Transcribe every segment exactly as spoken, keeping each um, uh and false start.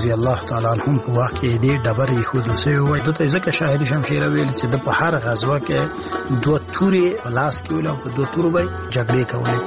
رضی الله تعالی عنهم په وخت کې دې ډبرې خود سه وای دته ځکه شاهد شمشیر ویل چې د په هر غزوه کې دوه توري لاس کې ولا په دوه تورو به جګړې کولې.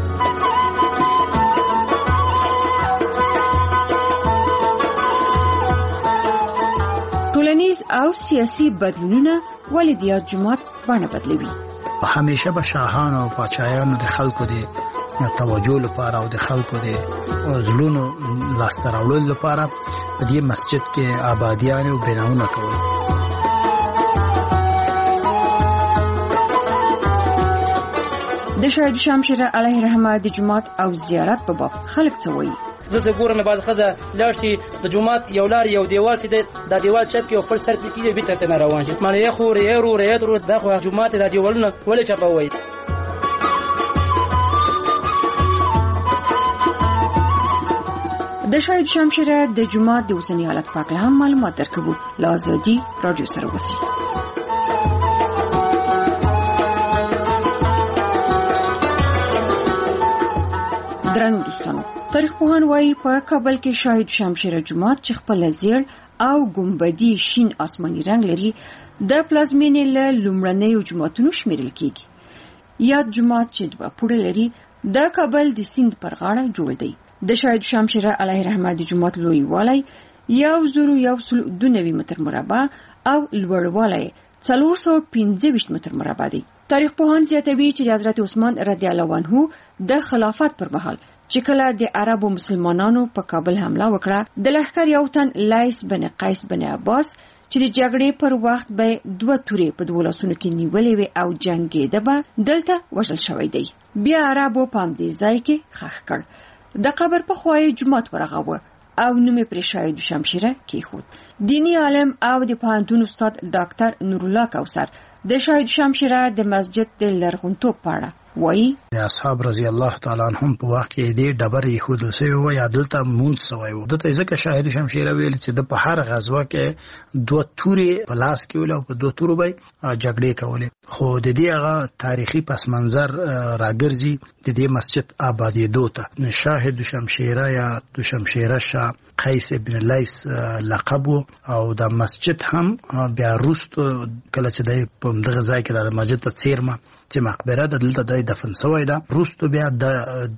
ټولنیز او سیاسي بدلونونه ولې د یاد جماعت باندې بدلوي؟ همیشه به شاهان او پاچایانو د خلکو د توجه لپاره او د خلکو د زلونو لاسته راوړلو لپاره په دې مسجد کې آبادیان او بناونه کول. د شهید شمشیر علیه رحمت د جماعت او زیارت په باب خلک څه وایي؟ زه زه ګورم بعض خزه لاړ شي د جماعت یو لار یو دیوال سي د دیوال چپ کې او خپل سر کې بیت ته نه روان شي مړ یې خو ری رو ری درو د خو جماعت د دیوالونه ولې چپوي. د شهید شمشیر د جماعت د اوسنی حالت په اړه هم معلومات درکوو. لازدی رادیو سره وسی. درنو دوستانو، تاریخ پوهان وايي په کابل کې شهید شمشیر جماعت چې خپل زیړ او ګمبدي شین آسماني رنگ لري د پلازمینې له لومړنیو جماعتونو شمیرل کیږي. یاد جماعت چې دوه پوړه لري د کابل د سیند پر غاړه جوړ دی. د شهید شمشیر علیه رحمت د جماعت لوی والی یو زرو یو سل دو نوي متر مربع او لوړوالی څلور سوه پنځه ویشت متر مربع دی. تاریخ پوهان زیاتوي چې حضرت عثمان رضی الله عنه د خلافت پر مهال چې کله د عربو مسلمانانو په کابل حمله وکړه د لښکر یو تن لایس بن قیس بن عباس چې د جګړې پر وخت به دوه تورې په دوه لاسونو کې نیولې وي او جنگېده به دلته وژل شوی دی. بیا عربو په همدې ځای کې ښخ کړ. د قبر په خوا یې جومات ورغاوه او نوم یې پرې شهید شمشیر کېښود. دینی عالم او د پوهنتون استاد ډاکټر نورالله کوثر د شهید شمشیر د مسجد د لرغونتوب په اړه وایي د اصحاب رضی الله تعالی عنهم په وخت کې دې ډبرې خود سه وای عدالت مونږ سوای و دته ځکه شاهد شمشیر ویل چې د په هر غزوه کې دوه توري په لاس کې ولا په دوه تورو به جګړې کولې. خو د دې هغه تاریخي پس منظر راګرځي د دې مسجد آبادی دوته شاهد شمشیر یا د شمشیر شاه قیس ابن لیس لقب او د مسجد هم بیا روست کله چې د په دغه ځای کې د مسجد ته چیرمه چې مقبره د دلته د دفن شوی ده روستو بیا د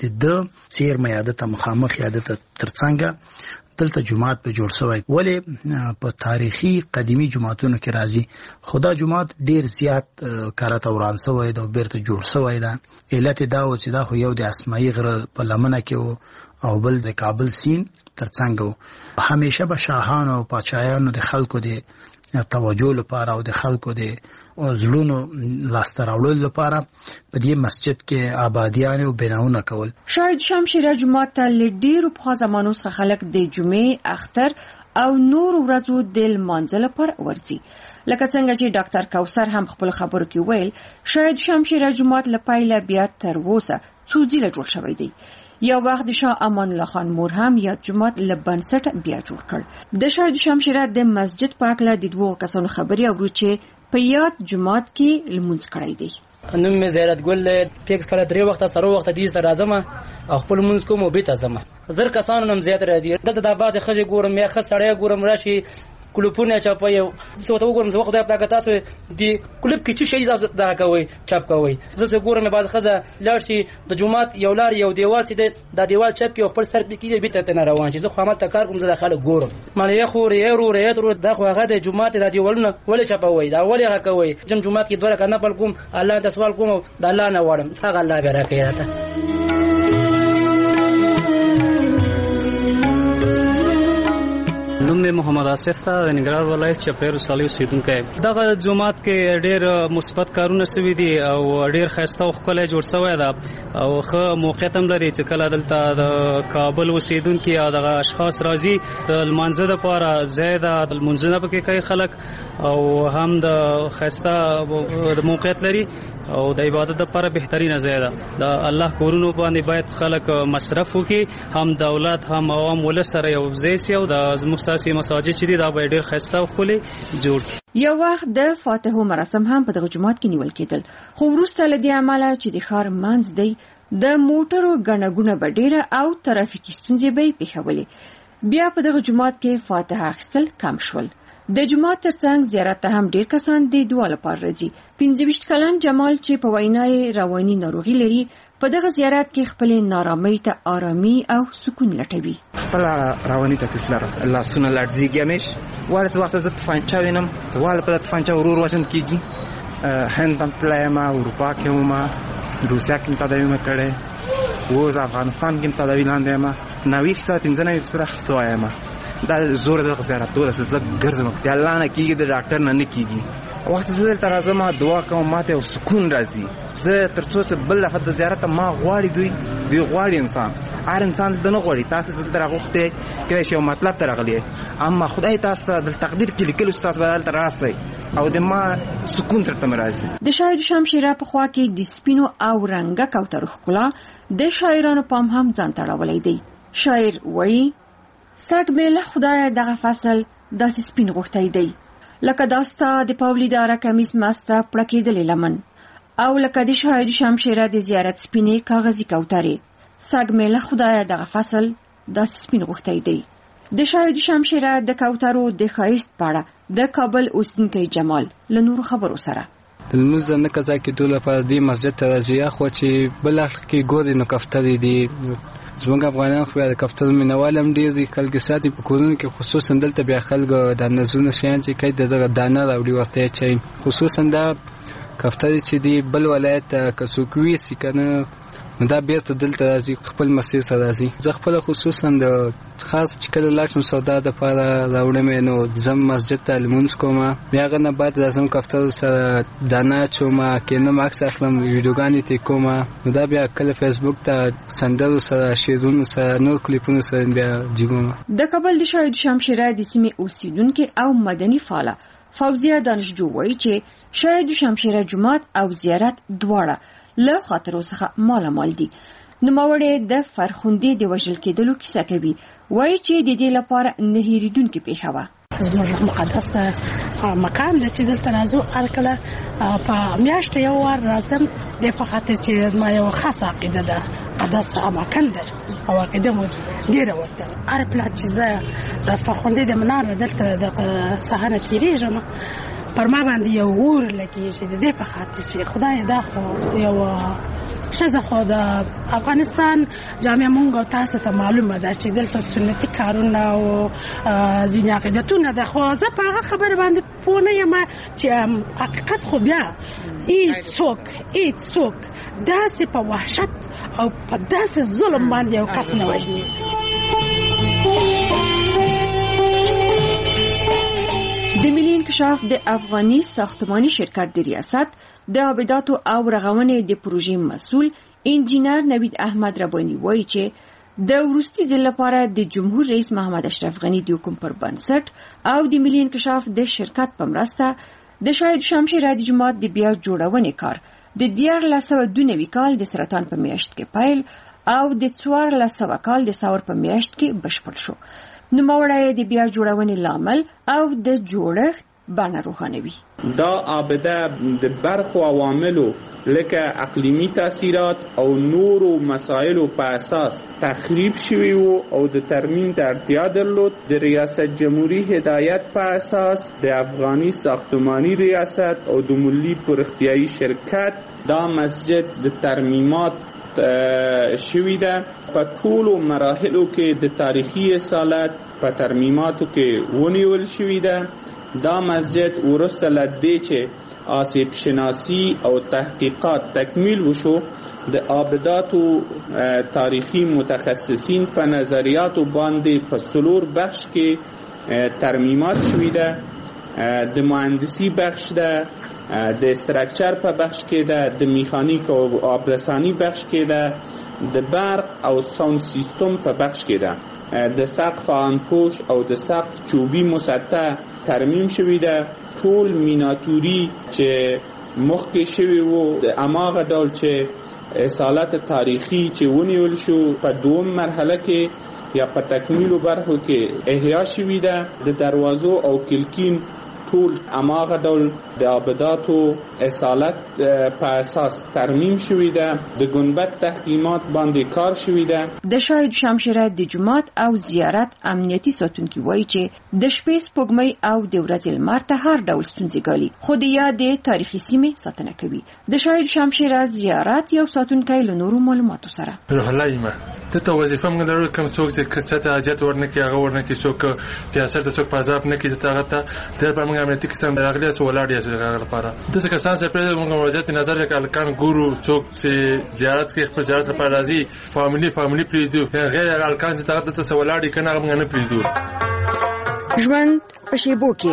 د چیرمه یاد ته مخامخ یاد ته ترڅنګ دلته جماعت په جوړ شوی. ولی په تاریخي قدیمی جماعتونو کې راځي خدا جماعت ډیر زیات کارته وران شوی ده او بیرته جوړ شوی ده. علت دا و چې دا خو یو د اسماعیل غره په لمنه کې او بل د کابل سین ترڅنګ همیشه به شاهان او پاچایانو د خلکو د توجه لپاره او د خلکو د زلونو لاسته راوړلو لپاره په دې مسجد کې آبادیان او بناونه کول. شهید شمشیر جماعت ته لډیر په زمانو څخه خلک د جمعې اختر او نور ورځو د لمانځه لپاره ورځي. لکه څنګه چې ډاکټر کوثر هم خپل خبرو کې ویل شهید شمشیر جماعت لپاره بیا تر اوسه څو ځله جوړ شوی دی. یو وخت د شاه امان الله خان مور هم یاد جماعت لبنسټ بیا جوړ کړ. د شهید شمشیر د مسجد په اړه د دوه کسانو خبري اورو چې په یاد جماعت کې لمونځ کړی دی. نوم مې زیارت ګل پیکس کړه درې وخت سره وخت دې سره راځم او خپل مونږ کوم او بیت ازم زر کسانو نم زیات راځي دلته د باز خځه ګورم یا خځه سړی ګورم راشي کلوپونه چاپه یو څه ته وګورم زه خدای پاک تاسو دی کلوب کې چې شي دا کوي چاپ کوي. زه څه ګورم باز خځه لاړ شي د جماعت یو لار یو دیوال سي د دیوال چاپ کې خپل سر کې بیت ته نه روان شي. زه خو ماته کار کوم زه داخله ګورم مړ یې خو ری رو ری درو د خو هغه د جماعت د دیوالونه ولې چاپوي دا ولې هغه کوي جم جماعت کې دوه کنه پل کوم الله د سوال کوم د الله نه وړم څنګه الله به راکړي راته. نوم می محمد آصف ته د ننګرهار ولایت چپیر صالح اوسیدونکی. دغه جماعت کې ډېر مثبت کارونه شوي دي او ډېر ښایسته او ښکلی جوړ شوی ده او ښه موقعیت هم لري چې کله دلته د کابل اوسیدونکي او دغه اشخاص راځي د لمانځه دپاره ځای ده د لمونځونه پکې کوي خلک او هم د ښایسته د موقعیت لري او د عبادت لپاره بهترینه ځای ده. د الله کورونو باندې باید خلک مصرف وکړي هم دولت هم عوام ولس سره یو ځای سي او د زموږ ستاسې مساجد چې دي دا به ډېر ښایسته او ښکلي جوړ کړي. یو وخت د فاتحو مراسم هم په دغه جومات کې نیول کېدل خو وروسته له دې امله چې د ښار منځ دی د موټرو ګڼه ګوڼه به ډېره او ترافیکي ستونزې به یې پېښولې. بیا په دغه جماعت کې فاتحه اخیستل کم شول. د جماعت ترڅنګ زیارت ته هم ډیر کسان د دعا لپاره راځي. پنځه ویشت کلن جمال چې په وینای رواني ناروغي لري په دغه زیارت کې خپل نارامۍ ته آرامي او سکون لټوي. خپل رواني تکلیف لرم، الله سونه لړزيږي مش ولې وخت زه تفانچا وینم، ولې په تفانچا ورور وژن کیږي. هند هم تلم، اروپا کې هم، روسیا کې تداوی کړې، و افغانستان کې تداوی لاندې ما نوې څه پنځه نوې سره خصوایم. دا زور د زیارت ټول څه زګ ګرځم ته الله نه کیږي، د ډاکټر نه نه کیږي. وخت زه تر ازه ما دعا کوم ماته او سکون راځي. زه تر څو چې بل لفظ زیارت ما غواړي دوی دوی غواړي انسان هر انسان د نه غواړي. تاسو زه تر غوښته کله شی مطلب تر غلی، اما خدای تاسو د تقدیر کې لیکل استاد بدل تر راسي او د ما سکون تر تم راځي. د شاهد شمشیره په خوا کې د سپینو او رنګه کوترو ښکلا د شاعرانو پام هم ځان تړولې دی. شاعر وایي ساګ مله خدای دغه فصل داسې سپین غوښتای دی لکه داستا د پاولیداره کمیس مسته پړکېدلې لمن او لکه د شاهد شمشیره د زیارت سپینې کاغذي کوترې. ساګ مله خدای دغه فصل داسې سپین غوښتای دی. د شاهد شمشیره د کوترو د خایست پاړه د کابل اوسنکی جمال له نور خبرو سره د لمونځ نه قضا کېدو لپاره د مسجد ته راځي، خو چې بل اخر کې ګوري نو کفترې دي. زموږ افغانان خو د کفتر مینوال هم ډېر دي، کلګې ساتي په کورونو کې، خصوصا دلته بیا خلکو د نظرونه شیان چې کوي د دغه دانه راوړي ورته یې چای، خصوصا دا کفترې چې دي بل ولایت ته که څوک ویسي که نه نو دا بیرته دلته راځي، خپل مسیر ته راځي. زه خپله خصوصا د خاص چې کله لاړ شم سودا دپاره راوړم نو ځم مسجد ته لمونځ کوم، بیا هغه نه بعد راځم کفترو سره دانه اچوم، کینم عکس اخلم، ویډیوګانې ترې کوم، نو دا بیا کله فیسبوک ته سندرو سره شعرونو سره نور کلیپونو سره بیا جګوم. د کابل د شاهد شمشیره د سیمې اوسیدونکي او مدني فعاله فوزیه دانشجو وایي چې شاهد شمشیره جومات او زیارت دواړه له خاطرو څخه مالا مال دي. نوموړی د فرخوندې د وژل کېدلو کیسه کوي، وایي چې د دې لپاره نه هېرېدونکې پېښه وه. زموږ مقدس مکان دی چې دلته راځو، هر کله په میاشت یو وار راځم، د په خاطر چې زما یو خاصه عقیده ده، مقدس مکان دی او عقیده مو ډېره ورته. هر پلات چې زه د فرخوندې د منار نه دلته د سهار نه تېرېږم، پر ما باندې یو اور لګېږي د دې په خاطر چې خدای دا خو یو ښځه خو د افغانستان جامعه مونږ او تاسو ته معلومه ده چې دلته سنتي کارونه او ځینې عقیدتونه ده، خو زه په هغه خبره باندې پوه نه یم چې حقیقت خو بیا هېڅوک هېڅوک داسې په وحشت او په داسې ظلم باندې یو کس نه وژني. د ملي انکشاف د افغاني ساختماني شرکت د ریاست د آباداتو او رغونې د پروژې مسؤل انجینر نوید احمد ربانی وایي چې د وروستي ځل لپاره د جمهور رئیس محمد اشرف غني د حکم پر بنسټ او د ملي انکشاف د شرکت په مرسته د شاهد شمشیره د جومات د بیا جوړونې کار د دیارلس سوه دوه نوي کال د سرطان په میاشت کې پیل او د څوارلس سوه کال د ساور په میاشت کې بشپړ شو. نوموړی د بیا جوړونې لامل او د جوړښت بڼه روښانوي. دا آبده د برخو عواملو لکه اقلیمی تاثیرات او نورو مسایلو په اساس تخریب شوی و او د ترمیم ته اړتیا درلود. د ریاست جمهوری هدایت په اساس د افغاني ساختمانی ریاست او د ملي پرختیايي شرکت دا مسجد د ترمیمات شوی ده. په ټولو مراحلو کې د تاریخي اصالت په ترمیماتو کې ونیول شوی ده. دا مسجد ورسته لدې چې آسیب شناسی او تحقیقات تکمیل وشو، د آباداتو تاریخي متخصصین په نظریاتو باندې په څلور بخش کې ترمیمات شوی ده. د مهندسی بخش ده، د استراکچر په بخش کې ده، د میخانیک او آبرسانی بخش کې ده، د برق او ساوند سیستم په بخش کې ده. د سقف آنپوش او د سقف چوبی مسطح ترمیم شوی ده. ټول میناتوری چې مخکې شوی وو د اماغه ډول چې اصالت تاریخي چې ونیول شو په دوم مرحله کې یا په تکمیلو برخو کې احیا شوی ده. د دروازو او کلکین ټول اماغه ډول د آباداتو اصالت په اساس ترمیم شوی ده، د ګنبد تحکیمات باندې کار شوی ده. د شاهد شمشیره د جماعت او زیارت امنیتي ساتونکي وایي چې د شپې سپوږمۍ او د ورځې لمر ته هر ډول ستونزې ګالي، خو د یادې تاریخي سیمې ساتنه کوي. د شاهد شمشیره زیارت یو ساتونکی له نورو معلوماتو سره روح الله ایمه ته وظیفه موږ لرو، کوم څوک چې کچته حاجت ورنکي هغه ورنکي، څوک سیاست ته څوک پازاب نه کوي، ته هغه ته د په موږ امنیتي کسان راغلي سو ولاړ یې هغه لپاره د څه کسان چې پر موږ وضعیت نظر کال ګورو، څوک چې زیارت کې خپل زیارت لپاره راځي فاميلي فاميلي پریدو غیر الکان چې هغه ته ولاړ کنه موږ نه پریدو. ژوند په شیبو کې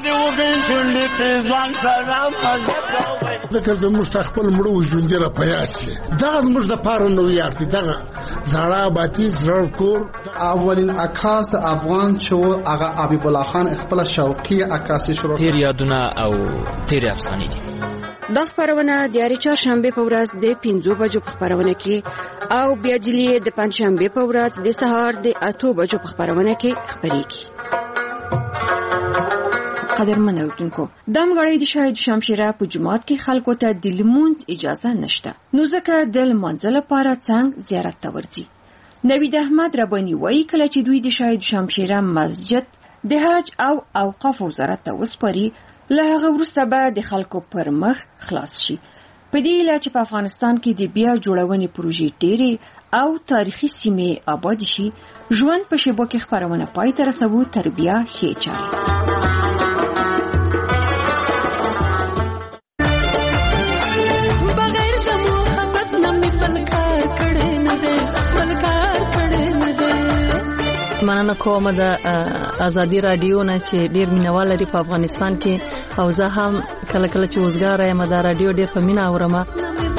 ځکه زموږ خپل مړو ژوند را پیاس شي دا موږ د پاره نو یارتي دا زړه باتی زړه کور. اولین عکاس افغان چې هغه حبیب الله خان خپل شوقي عکاسي شروع تیر یادونه او تیر افسانې دي. دا خبرونه د یاري چهارشنبه په ورځ د پنځو بجو په خبرونه کې او بیا جلی د پنځشنبه په ورځ د سهار د اتو بجو په خبرونه کې خبرېږي. قدرمن اوریدونکو، دم غړي د شاهد شمشیره په جماعت کې خلکو ته د لمونځ اجازه نشته، نو ځکه د لمونځ لپاره څنګه زیارت ته ورځي. نوید احمد ربانی وایي کله چې دوی د شاهد شمشیره مسجد د حج او اوقاف وزارت ته وسپاري، له هغه وروسته به د خلکو پر مخ خلاص شي. په دې اله چې په افغانستان کې د بیا جوړونې پروژې ډېرې او تاریخي سیمې آباد شي، ژوند په شیبو کې خبرونه پای ته رسوو تر بیا ښې چارې. مننه کوم د ازادي رادیو نه چې ډیر مینوال لري په افغانستان کې، او زه هم کله کله چې وزګار یم د رادیو ډیر په مینا اورم.